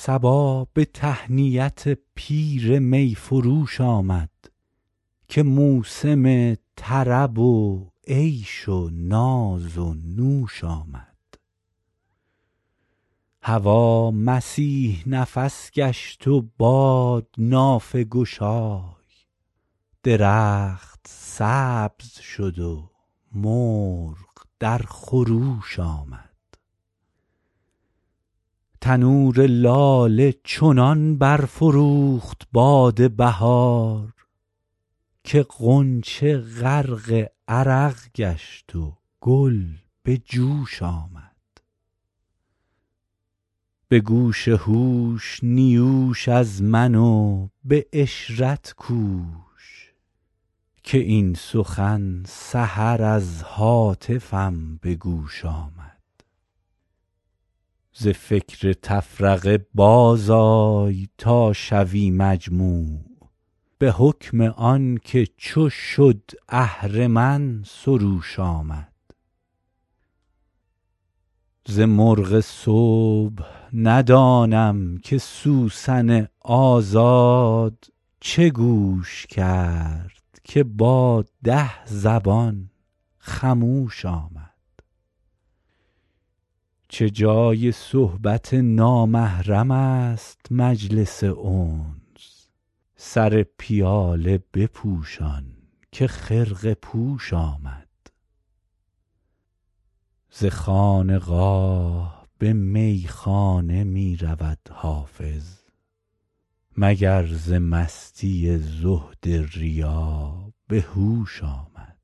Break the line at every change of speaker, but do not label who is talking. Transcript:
صبا به تهنیت پیر می فروش آمد که موسم طرب و عیش و ناز و نوش آمد. هوا مسیح نفس گشت و باد نافه گشای، درخت سبز شد و مرغ در خروش آمد. تنور لاله چنان برفروخت باد بهار که غنچه غرق عرق گشت و گل به جوش آمد. به گوش هوش نیوش از من و به عشرت کوش که این سخن سحر از هاتفم به گوش آمد. ز فکر تفرقه باز آی تا شوی مجموع، به حکم آن که چو شد اهرمن سروش آمد. ز مرغ صبح ندانم که سوسن آزاد چه گوش کرد که با 10 زبان خموش آمد. چه جای صحبت نامحرم است مجلس انس، سر پیاله بپوشان که خرقه پوش آمد. ز خانقاه به میخانه می رود حافظ، مگر ز مستی زهد ریا به هوش آمد.